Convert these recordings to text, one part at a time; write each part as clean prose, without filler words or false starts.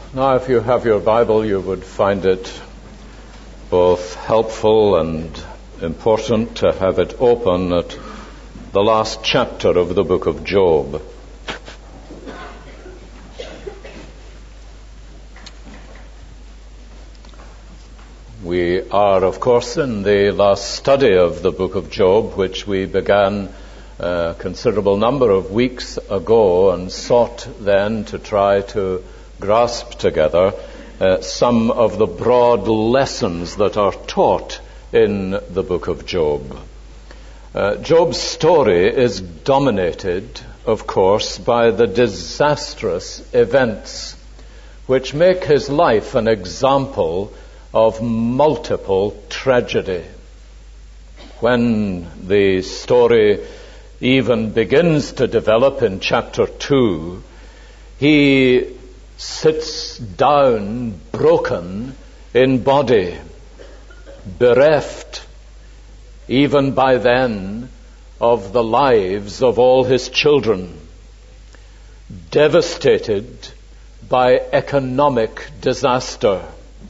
Now, if you have your Bible, you would find it both helpful and important to have it open at the last chapter of the book of Job. We are, of course, in the last study of the book of Job, which we began a considerable number of weeks ago and sought then to try to grasp together some of the broad lessons that are taught in the book of Job. Job's story is dominated, of course, by the disastrous events which make his life an example of multiple tragedy. When the story even begins to develop in chapter 2, he sits down broken in body, bereft even by then of the lives of all his children, devastated by economic disaster.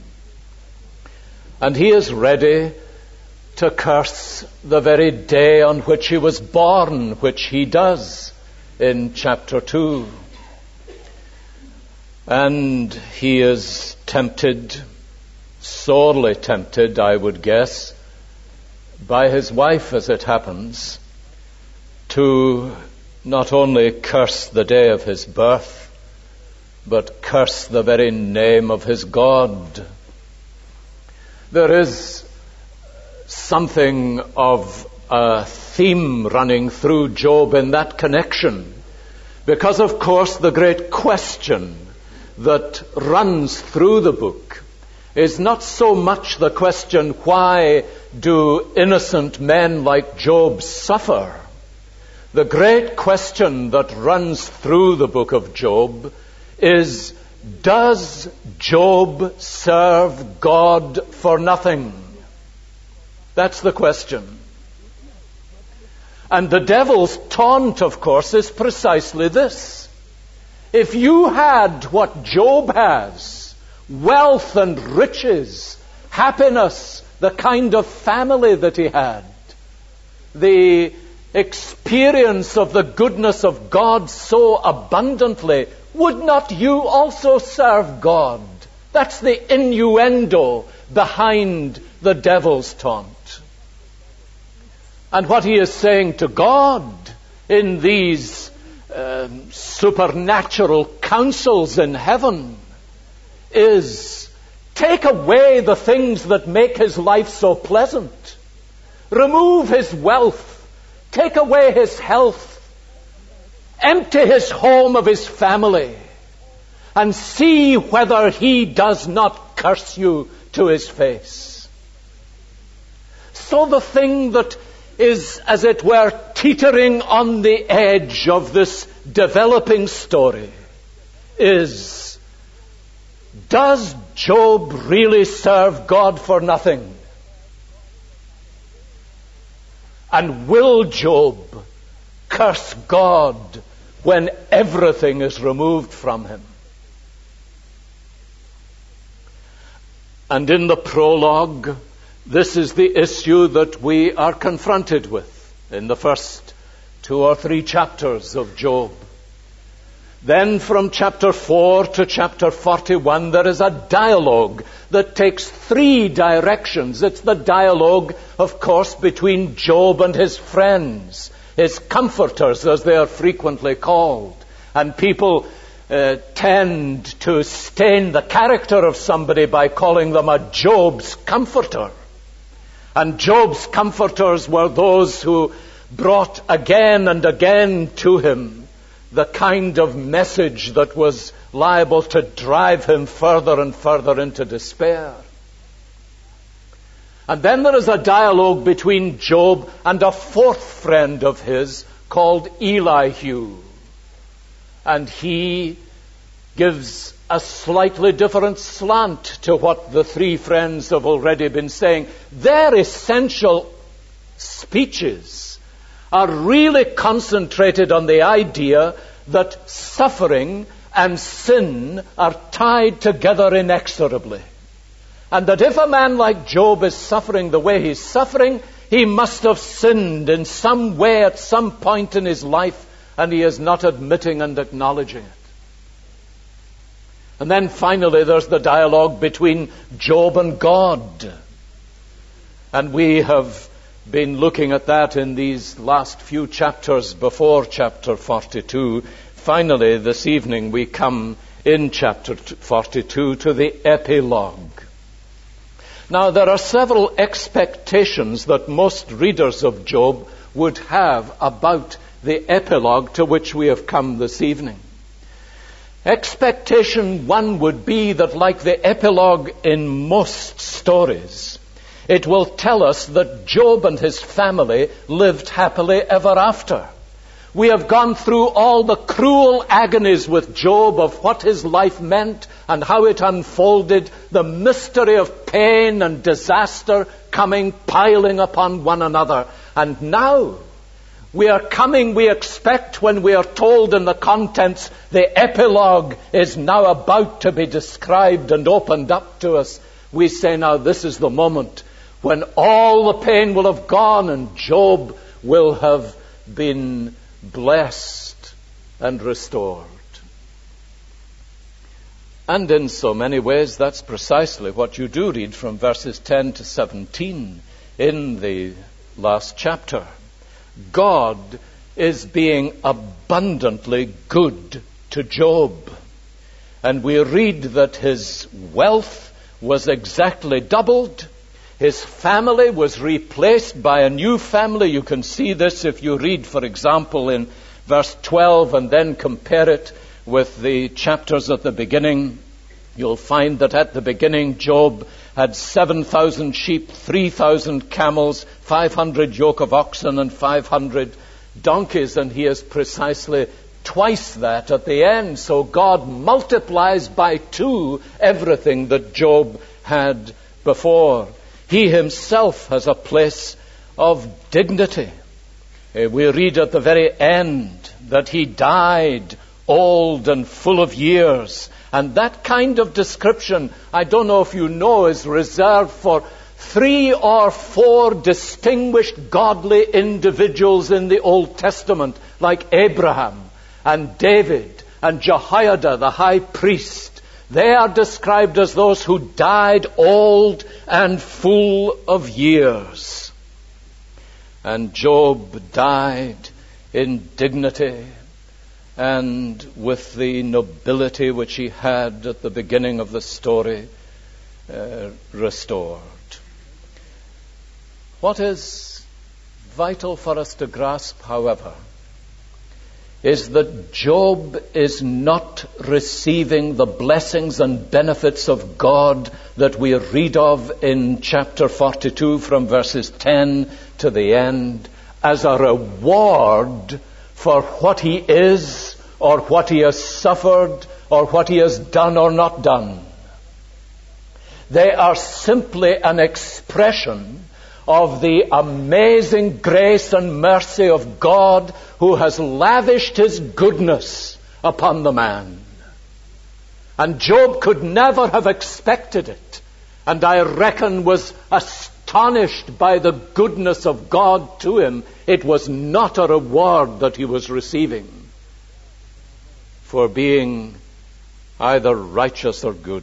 And he is ready to curse the very day on which he was born, which he does in chapter 2. And he is tempted, sorely tempted, I would guess, by his wife, as it happens, to not only curse the day of his birth, but curse the very name of his God. There is something of a theme running through Job in that connection, because, of course, the great question that runs through the book is not so much the question, why do innocent men like Job suffer? The great question that runs through the book of Job is, does Job serve God for nothing? That's the question. And the devil's taunt, of course, is precisely this. If you had what Job has, wealth and riches, happiness, the kind of family that he had, the experience of the goodness of God so abundantly, would not you also serve God? That's the innuendo behind the devil's taunt. And what he is saying to God in these supernatural counsels in heaven is, take away the things that make his life so pleasant. Remove his wealth. Take away his health. Empty his home of his family, and see whether he does not curse you to his face. So the thing that is, as it were, teetering on the edge of this developing story is, does Job really serve God for nothing? And will Job curse God when everything is removed from him? And in the prologue, this is the issue that we are confronted with in the first 2 or 3 chapters of Job. Then from chapter 4 to chapter 41, there is a dialogue that takes 3 directions. It's the dialogue, of course, between Job and his friends, his comforters, as they are frequently called. And people tend to stain the character of somebody by calling them a Job's comforter. And Job's comforters were those who brought again and again to him the kind of message that was liable to drive him further and further into despair. And then there is a dialogue between Job and a 4th friend of his called Elihu. And he gives a slightly different slant to what the 3 friends have already been saying. Their essential speeches are really concentrated on the idea that suffering and sin are tied together inexorably. And that if a man like Job is suffering the way he's suffering, he must have sinned in some way at some point in his life, and he is not admitting and acknowledging it. And then finally there's the dialogue between Job and God. And we have been looking at that in these last few chapters before chapter 42. Finally, this evening we come in chapter 42 to the epilogue. Now, there are several expectations that most readers of Job would have about the epilogue to which we have come this evening. Expectation one would be that, like the epilogue in most stories, it will tell us that Job and his family lived happily ever after. We have gone through all the cruel agonies with Job of what his life meant and how it unfolded, the mystery of pain and disaster coming, piling upon one another. And now we are coming, we expect, when we are told in the contents, the epilogue is now about to be described and opened up to us. We say, now this is the moment when all the pain will have gone and Job will have been blessed and restored. And in so many ways, that's precisely what you do read from verses 10 to 17 in the last chapter. God is being abundantly good to Job. And we read that his wealth was exactly doubled. His family was replaced by a new family. You can see this if you read, for example, in verse 12 and then compare it with the chapters at the beginning. You'll find that at the beginning Job had 7,000 sheep, 3,000 camels, 500 yoke of oxen and 500 donkeys, and he is precisely twice that at the end. So God multiplies by 2 everything that Job had before. He himself has a place of dignity. We read at the very end that he died old and full of years. And that kind of description, I don't know if you know, is reserved for 3 or 4 distinguished godly individuals in the Old Testament, like Abraham and David and Jehoiada, the high priest. They are described as those who died old and full of years. And Job died in dignity and with the nobility which he had at the beginning of the story restored. What is vital for us to grasp, however, is that Job is not receiving the blessings and benefits of God that we read of in chapter 42 from verses 10 to the end as a reward for what he is or what he has suffered or what he has done or not done. They are simply an expression of the amazing grace and mercy of God, who has lavished his goodness upon the man. And Job could never have expected it, and I reckon was astonished by the goodness of God to him. It was not a reward that he was receiving for being either righteous or good.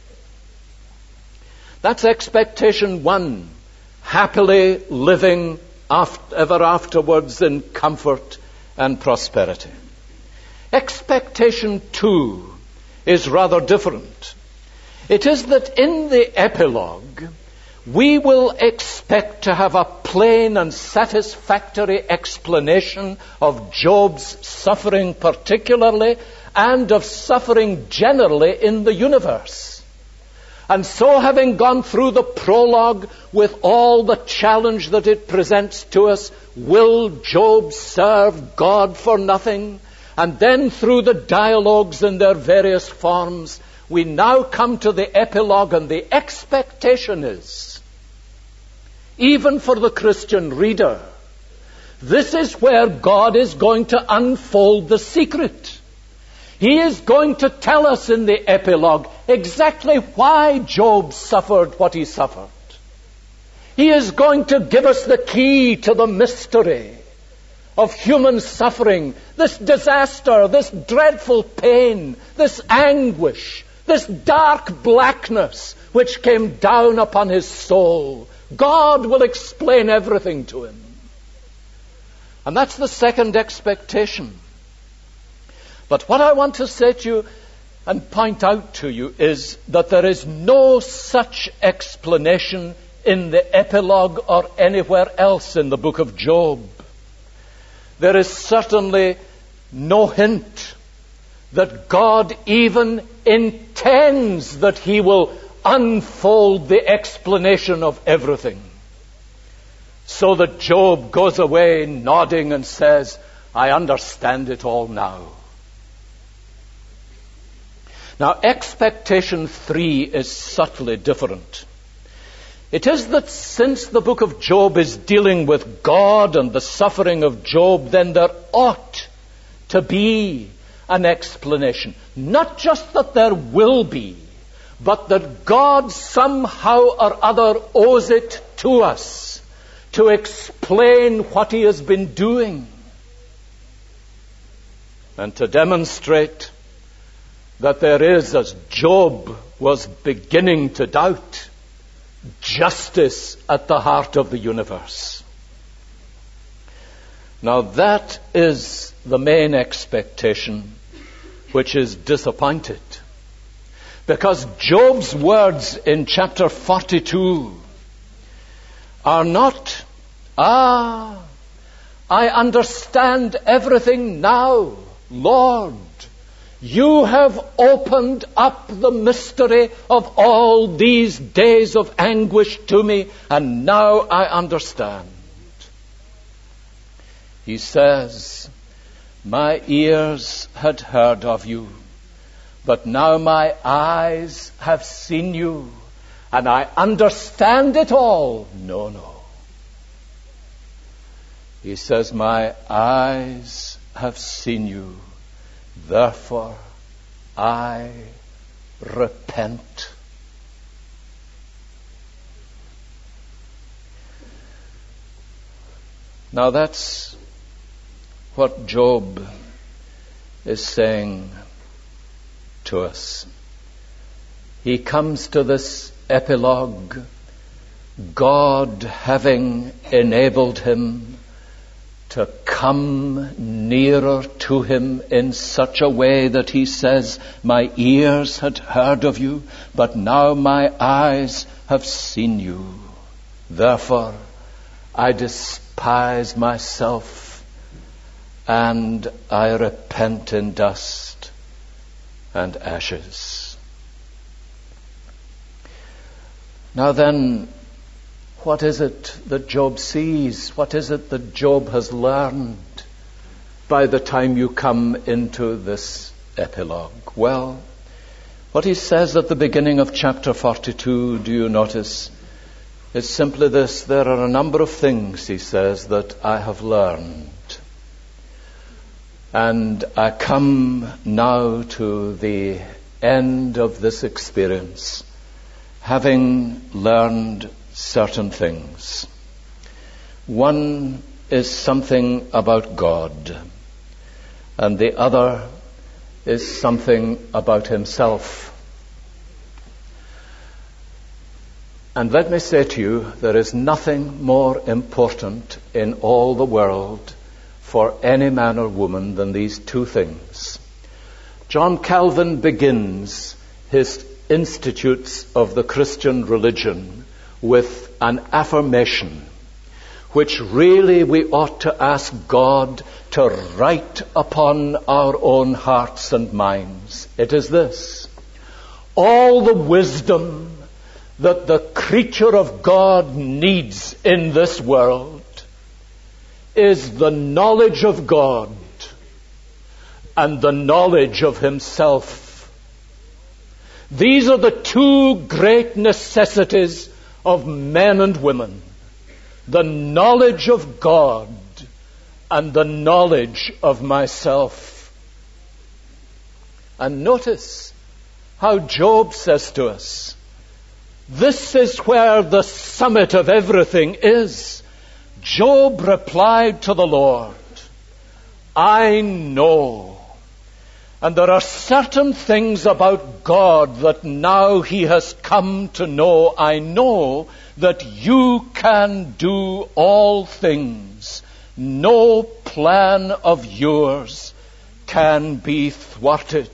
That's expectation one. Happily living ever afterwards in comfort and prosperity. Expectation 2 is rather different. It is that in the epilogue we will expect to have a plain and satisfactory explanation of Job's suffering particularly and of suffering generally in the universe. And so, having gone through the prologue with all the challenge that it presents to us, will Job serve God for nothing? And then through the dialogues in their various forms, we now come to the epilogue, and the expectation is, even for the Christian reader, this is where God is going to unfold the secret. He is going to tell us in the epilogue exactly why Job suffered what he suffered. He is going to give us the key to the mystery of human suffering, this disaster, this dreadful pain, this anguish, this dark blackness which came down upon his soul. God will explain everything to him. And that's the second expectation. But what I want to say to you and point out to you is that there is no such explanation in the epilogue or anywhere else in the book of Job. There is certainly no hint that God even intends that he will unfold the explanation of everything, so that Job goes away nodding and says, I understand it all now. Now, expectation 3 is subtly different. It is that since the book of Job is dealing with God and the suffering of Job, then there ought to be an explanation. Not just that there will be, but that God somehow or other owes it to us to explain what he has been doing and to demonstrate that there is, as Job was beginning to doubt, justice at the heart of the universe. Now that is the main expectation which is disappointed. Because Job's words in chapter 42 are not, I understand everything now, Lord. You have opened up the mystery of all these days of anguish to me, and now I understand. He says, my ears had heard of you, but now my eyes have seen you, and I understand it all. No. He says, my eyes have seen you, therefore I repent. Now that's what Job is saying to us. He comes to this epilogue, God having enabled him to come nearer to him in such a way that he says, my ears had heard of you, but now my eyes have seen you. Therefore, I despise myself and I repent in dust and ashes. Now then, what is it that Job sees? What is it that Job has learned by the time you come into this epilogue? Well, what he says at the beginning of chapter 42, do you notice, is simply this: there are a number of things, he says, that I have learned. And I come now to the end of this experience, having learned certain things. One is something about God, and the other is something about himself. And let me say to you, there is nothing more important in all the world for any man or woman than these two things. John Calvin begins his Institutes of the Christian Religion with an affirmation, which really we ought to ask God to write upon our own hearts and minds. It is this: all the wisdom that the creature of God needs in this world is the knowledge of God and the knowledge of himself. These are the two great necessities of men and women: the knowledge of God and the knowledge of myself. And notice how Job says to us, this is where the summit of everything is. Job replied to the Lord, I know. And there are certain things about God that now he has come to know. I know that you can do all things. No plan of yours can be thwarted.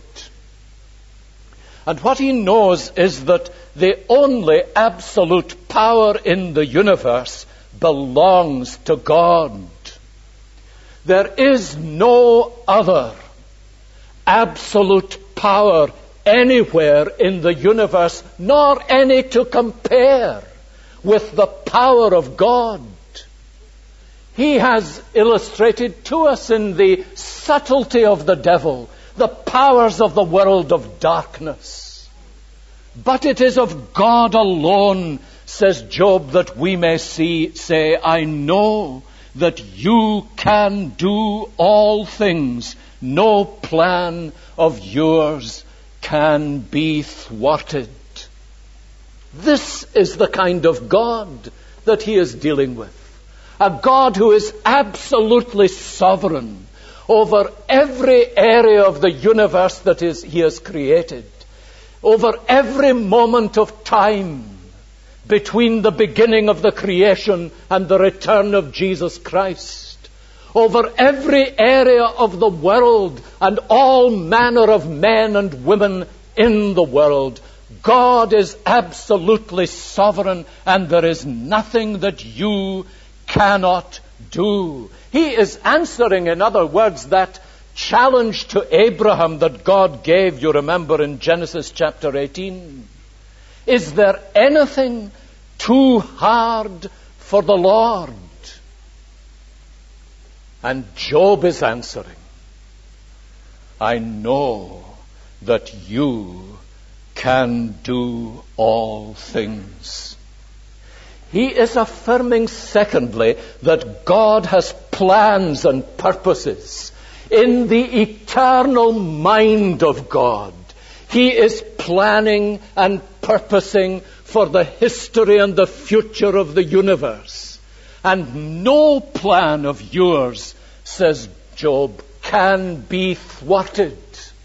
And what he knows is that the only absolute power in the universe belongs to God. There is no other absolute power anywhere in the universe, nor any to compare with the power of God. He has illustrated to us in the subtlety of the devil, the powers of the world of darkness. But it is of God alone, says Job, that we may say, I know that you can do all things. No plan of yours can be thwarted. This is the kind of God that he is dealing with. A God who is absolutely sovereign over every area of the universe that he has created, over every moment of time between the beginning of the creation and the return of Jesus Christ, over every area of the world and all manner of men and women in the world. God is absolutely sovereign, and there is nothing that you cannot do. He is answering, in other words, that challenge to Abraham that God gave, you remember, in Genesis chapter 18. Is there anything too hard for the Lord? And Job is answering, I know that you can do all things. He is affirming, secondly, that God has plans and purposes. In the eternal mind of God, he is planning and purposing for the history and the future of the universe. And no plan of yours, says Job, can be thwarted.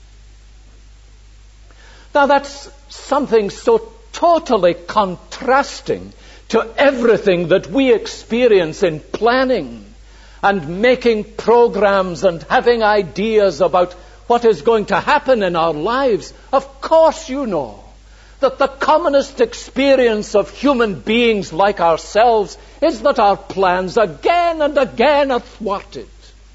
Now that's something so totally contrasting to everything that we experience in planning and making programs and having ideas about what is going to happen in our lives. Of course you know that the commonest experience of human beings like ourselves is that our plans again and again are thwarted.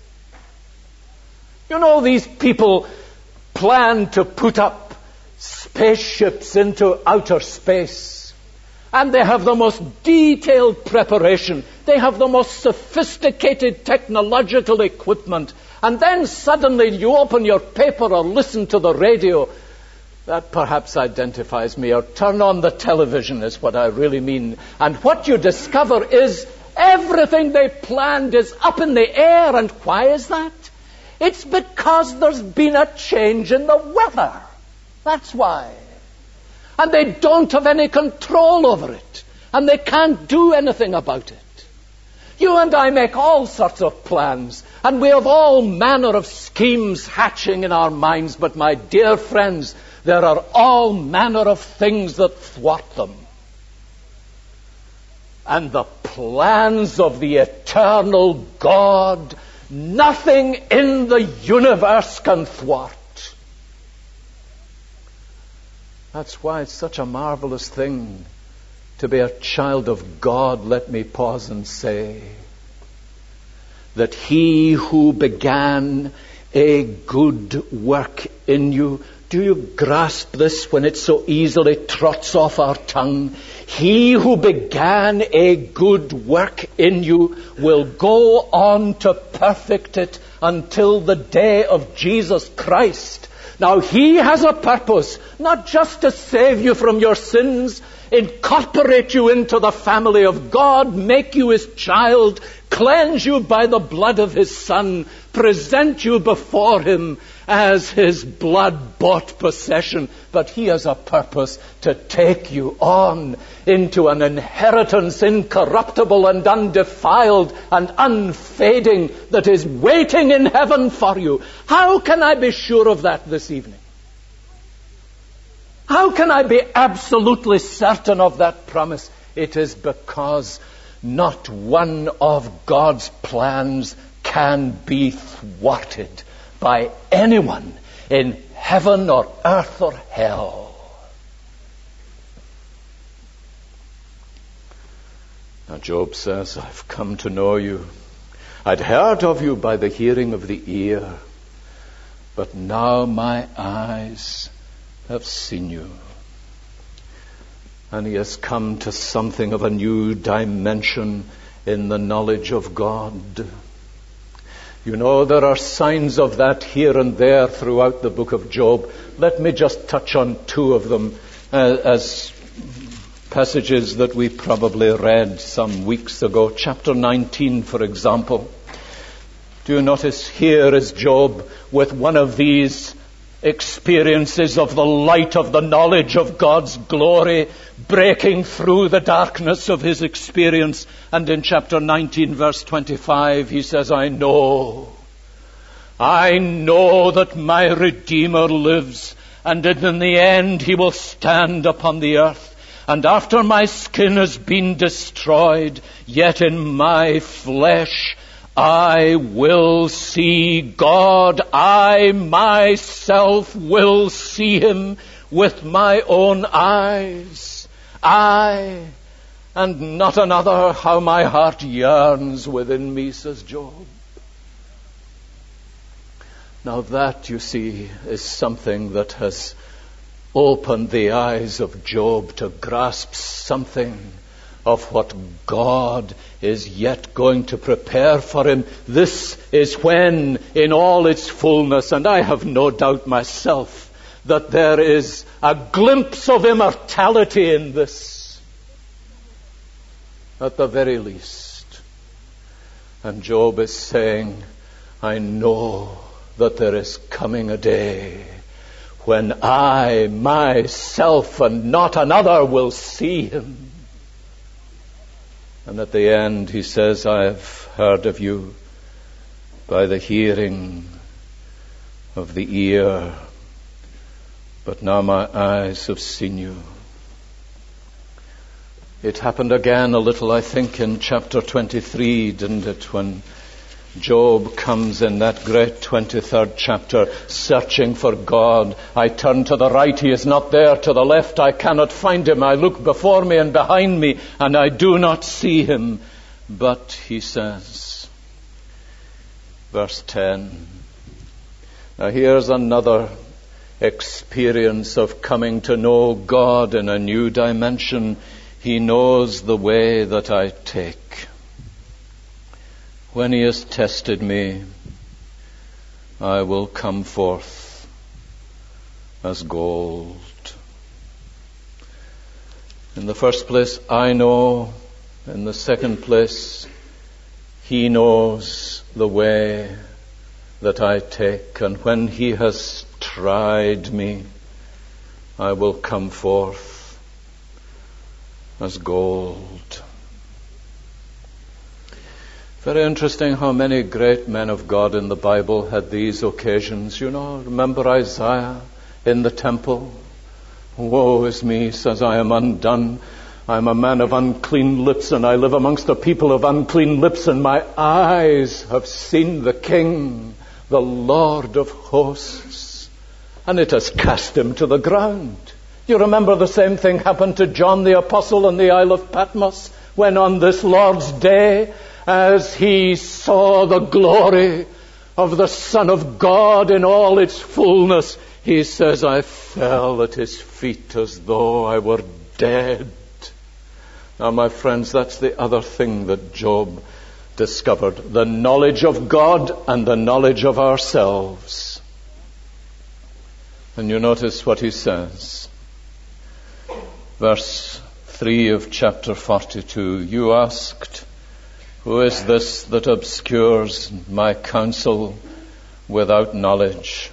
You know, these people plan to put up spaceships into outer space. And they have the most detailed preparation. They have the most sophisticated technological equipment. And then suddenly you open your paper or listen to the radio. That perhaps identifies me. Or turn on the television is what I really mean. And what you discover is everything they planned is up in the air. And why is that? It's because there's been a change in the weather. That's why. And they don't have any control over it. And they can't do anything about it. You and I make all sorts of plans. And we have all manner of schemes hatching in our minds. But my dear friends, there are all manner of things that thwart them. And the plans of the eternal God, nothing in the universe can thwart. That's why it's such a marvelous thing to be a child of God. Let me pause and say that he who began a good work in you, do you grasp this when it so easily trots off our tongue? He who began a good work in you will go on to perfect it until the day of Jesus Christ. Now, he has a purpose, not just to save you from your sins, incorporate you into the family of God, make you his child, cleanse you by the blood of his Son, present you before him as his blood-bought possession. But he has a purpose to take you on into an inheritance incorruptible and undefiled and unfading that is waiting in heaven for you. How can I be sure of that this evening? How can I be absolutely certain of that promise? It is because not one of God's plans can be thwarted by anyone in heaven or earth or hell. Now Job says, I've come to know you. I'd heard of you by the hearing of the ear, but now my eyes have seen you. And he has come to something of a new dimension in the knowledge of God. You know, there are signs of that here and there throughout the book of Job. Let me just touch on two of them as passages that we probably read some weeks ago. Chapter 19, for example. Do you notice here is Job with one of these experiences of the light of the knowledge of God's glory breaking through the darkness of his experience. And in chapter 19, verse 25, he says, I know that my Redeemer lives, and in the end he will stand upon the earth. And after my skin has been destroyed, yet in my flesh I will see God. I myself will see him with my own eyes. I, and not another. How my heart yearns within me, says Job. Now that, you see, is something that has opened the eyes of Job to grasp something of what God is yet going to prepare for him. This is when, in all its fullness, and I have no doubt myself that there is a glimpse of immortality in this, at the very least. And Job is saying, I know that there is coming a day when I myself and not another will see him. And at the end he says, I have heard of you by the hearing of the ear, but now my eyes have seen you. It happened again a little, I think, in chapter 23, didn't it, when Job comes in that great 23rd chapter, searching for God. I turn to the right, he is not there. To the left, I cannot find him. I look before me and behind me, and I do not see him. But he says, verse 10, now here's another experience of coming to know God in a new dimension. He knows the way that I take. When he has tested me, I will come forth as gold. In the first place, I know. In the second place, he knows the way that I take. And when he has tried me, I will come forth as gold. Very interesting how many great men of God in the Bible had these occasions. You know, remember Isaiah in the temple? Woe is me, says, I am undone. I am a man of unclean lips, and I live amongst a people of unclean lips, and my eyes have seen the King, the Lord of hosts. And it has cast him to the ground. You remember the same thing happened to John the Apostle on the Isle of Patmos, when on this Lord's day, as he saw the glory of the Son of God in all its fullness, he says, I fell at his feet as though I were dead. Now, my friends, that's the other thing that Job discovered. The knowledge of God and the knowledge of ourselves. And you notice what he says. Verse 3 of chapter 42. You asked, Who is this that obscures my counsel without knowledge?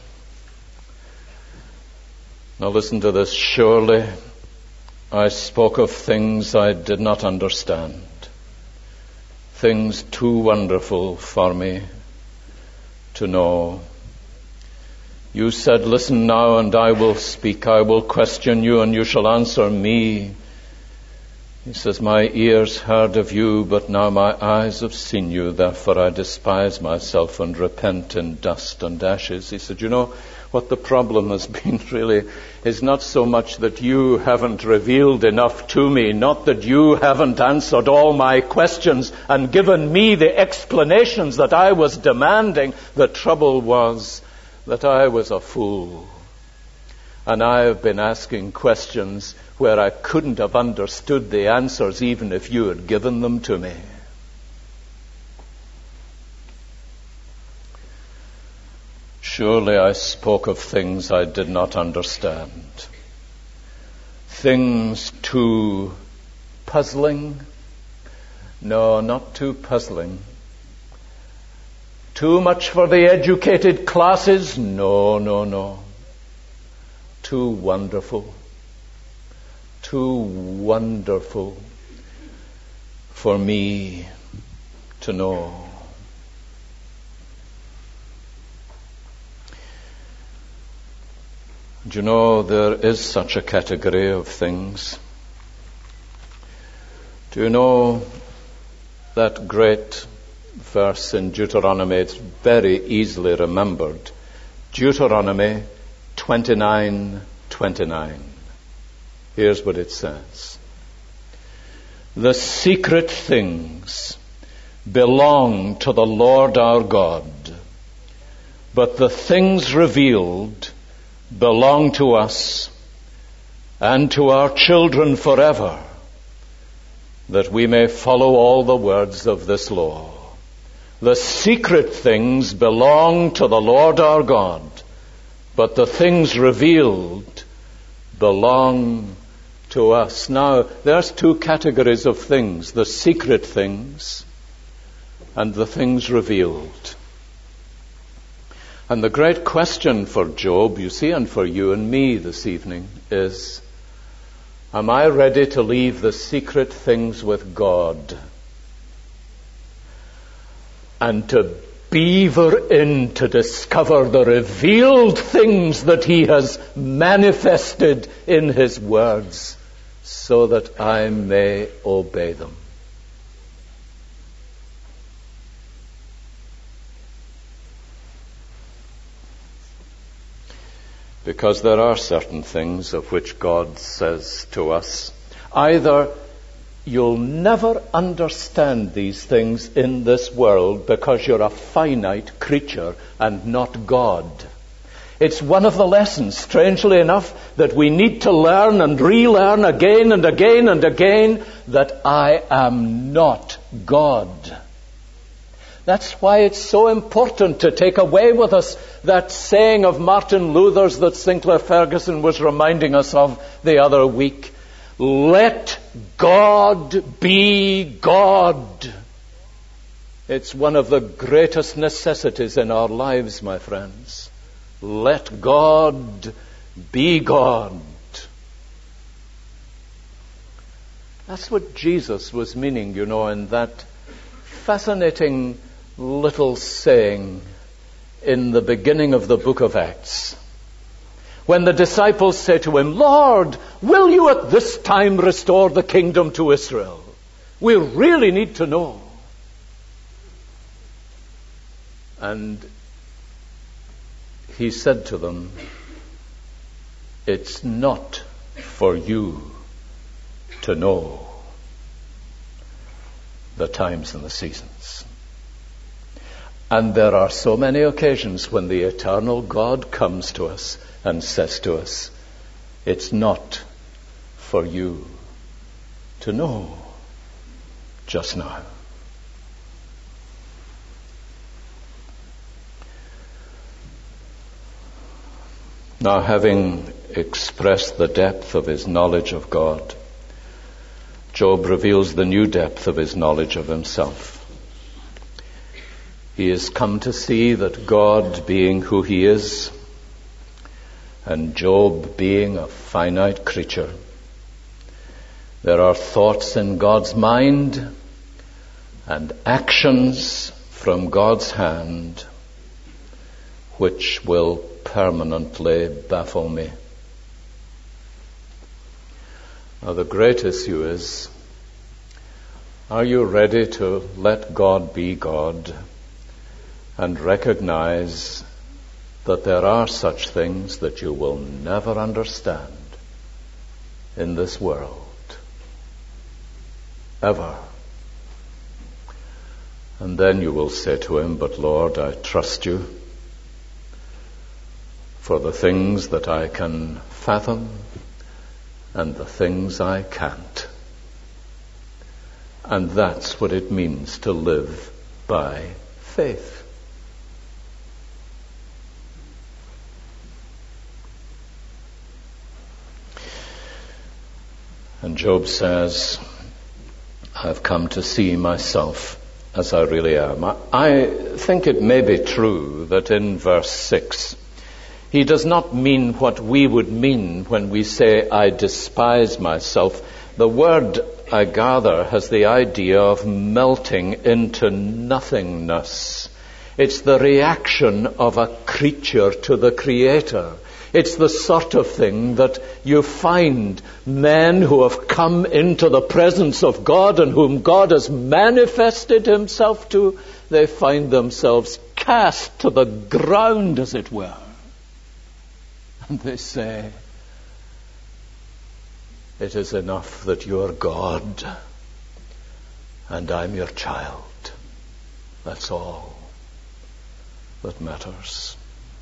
Now listen to this. Surely I spoke of things I did not understand, things too wonderful for me to know. You said, listen now and I will speak. I will question you and you shall answer me. He says, my ears heard of you, but now my eyes have seen you. Therefore I despise myself and repent in dust and ashes. He said, you know, what the problem has been really is not so much that you haven't revealed enough to me, not that you haven't answered all my questions and given me the explanations that I was demanding. The trouble was that I was a fool. And I have been asking questions where I couldn't have understood the answers even if you had given them to me. Surely I spoke of things I did not understand, things too puzzling. No, not too puzzling. Too much for the educated classes? No, no, no. Too wonderful for me to know. Do you know there is such a category of things? Do you know that great verse in Deuteronomy? It's very easily remembered. Deuteronomy 29:29. Here's what it says. The secret things belong to the Lord our God, but the things revealed belong to us and to our children forever, that we may follow all the words of this law. The secret things belong to the Lord our God, but the things revealed belong to us. Now, there's two categories of things, the secret things and the things revealed. And the great question for Job, you see, and for you and me this evening is, am I ready to leave the secret things with God and to beaver in to discover the revealed things that He has manifested in His words so that I may obey them? Because there are certain things of which God says to us, either you'll never understand these things in this world because you're a finite creature and not God. It's one of the lessons, strangely enough, that we need to learn and relearn again and again and again, that I am not God. That's why it's so important to take away with us that saying of Martin Luther's that Sinclair Ferguson was reminding us of the other week. Let God be God. It's one of the greatest necessities in our lives, my friends. Let God be God. That's what Jesus was meaning, you know, in that fascinating little saying in the beginning of the book of Acts. When the disciples say to him, Lord, will you at this time restore the kingdom to Israel? We really need to know. And he said to them, it's not for you to know the times and the seasons. And there are so many occasions when the eternal God comes to us and says to us, it's not for you to know just now. Now, having expressed the depth of his knowledge of God, Job reveals the new depth of his knowledge of himself. He has come to see that God being who he is, and Job being a finite creature, there are thoughts in God's mind and actions from God's hand which will permanently baffle me. Now, the great issue is, are you ready to let God be God and recognize that there are such things that you will never understand in this world? Ever. And then you will say to him, but Lord, I trust you for the things that I can fathom and the things I can't. And that's what it means to live by faith. And Job says, I've come to see myself as I really am. I think it may be true that in verse 6, he does not mean what we would mean when we say, I despise myself. The word, I gather, has the idea of melting into nothingness. It's the reaction of a creature to the Creator. It's the sort of thing that you find men who have come into the presence of God and whom God has manifested himself to, they find themselves cast to the ground, as it were. And they say, it is enough that you're God and I'm your child. That's all that matters.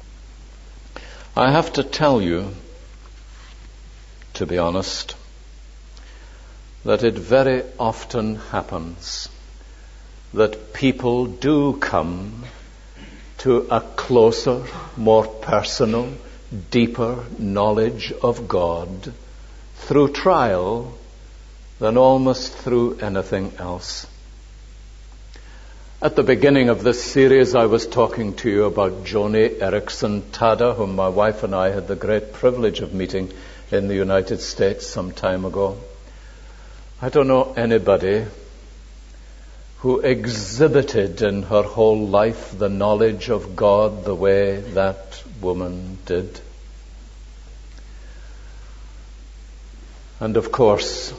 I have to tell you, to be honest, that it very often happens that people do come to a closer, more personal, deeper knowledge of God through trial than almost through anything else. At the beginning of this series, I was talking to you about Joni Eareckson Tada, whom my wife and I had the great privilege of meeting in the United States some time ago. I don't know anybody who exhibited in her whole life the knowledge of God the way that woman did. And of course,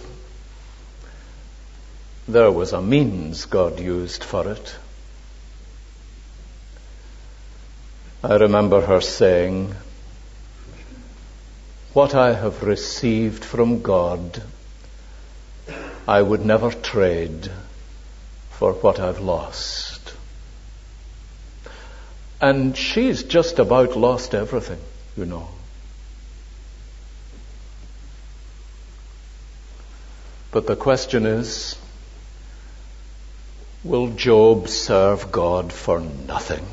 there was a means God used for it. I remember her saying, what I have received from God, I would never trade for what I've lost. And she's just about lost everything, you know. But the question is, will Job serve God for nothing?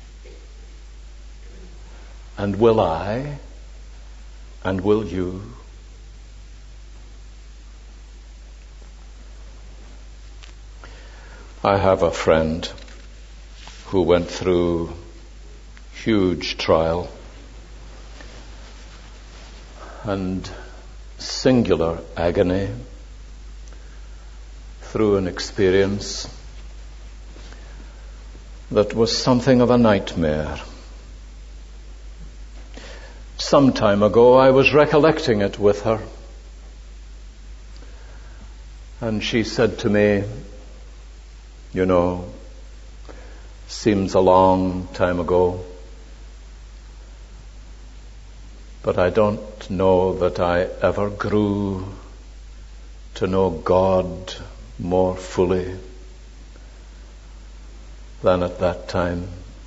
And will I? And will you? I have a friend who went through huge trial and singular agony through an experience that was something of a nightmare. Some time ago, I was recollecting it with her, and she said to me, you know, seems a long time ago, but I don't know that I ever grew to know God more fully than at that time.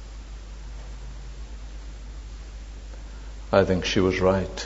I think she was right.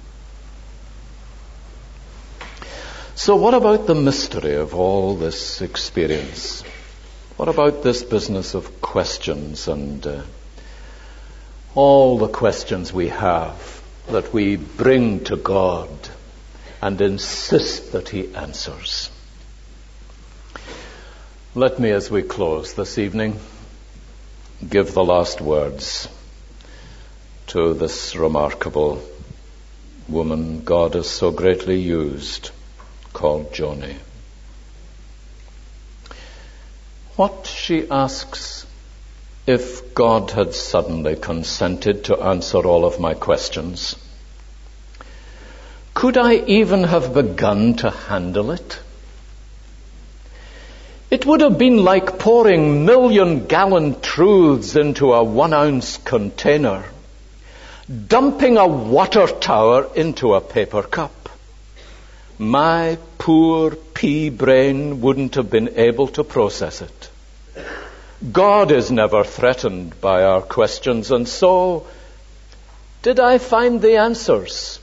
So what about the mystery of all this experience? What about this business of questions and all the questions we have that we bring to God and insist that He answers? Let me, as we close this evening, give the last words to this remarkable woman God has so greatly used, called Joni. What, she asks, if God had suddenly consented to answer all of my questions? Could I even have begun to handle it? It would have been like pouring million-gallon truths into a 1-ounce container, dumping a water tower into a paper cup. My poor pea brain wouldn't have been able to process it. God is never threatened by our questions, and so did I find the answers?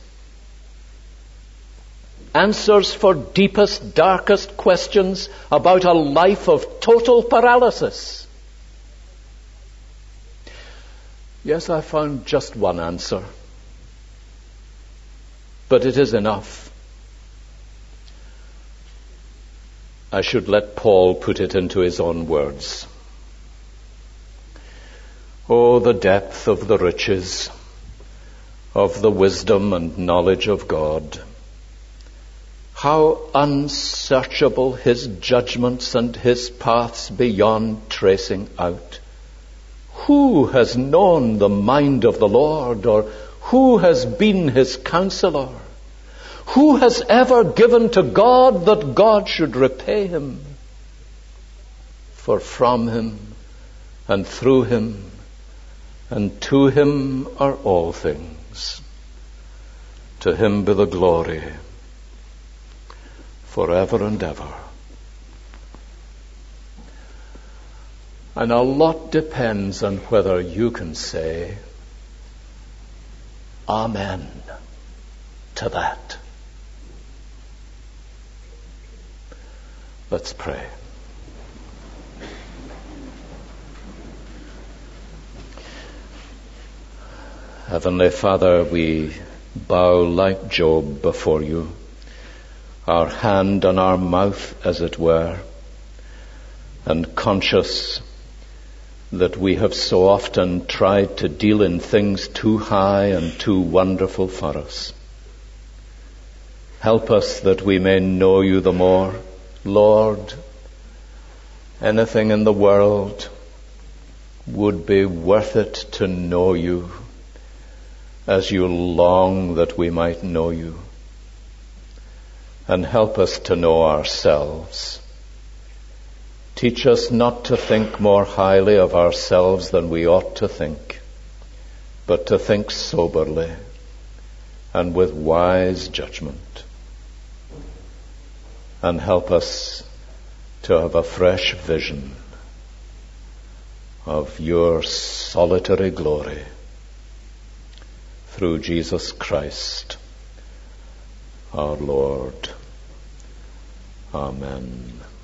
Answers for deepest, darkest questions about a life of total paralysis? Yes, I found just one answer. But it is enough. I should let Paul put it into his own words. Oh, the depth of the riches of the wisdom and knowledge of God. How unsearchable his judgments and his paths beyond tracing out. Who has known the mind of the Lord, or who has been his counselor? Who has ever given to God that God should repay him? For from him and through him and to him are all things. To him be the glory forever and ever. And a lot depends on whether you can say Amen to that. Let's pray. Heavenly Father, we bow like Job before you, our hand on our mouth, as it were, and conscious that we have so often tried to deal in things too high and too wonderful for us. Help us that we may know you the more. Lord, anything in the world would be worth it to know you as you long that we might know you. And help us to know ourselves. Teach us not to think more highly of ourselves than we ought to think, but to think soberly and with wise judgment. And help us to have a fresh vision of your solitary glory through Jesus Christ, our Lord. Amen.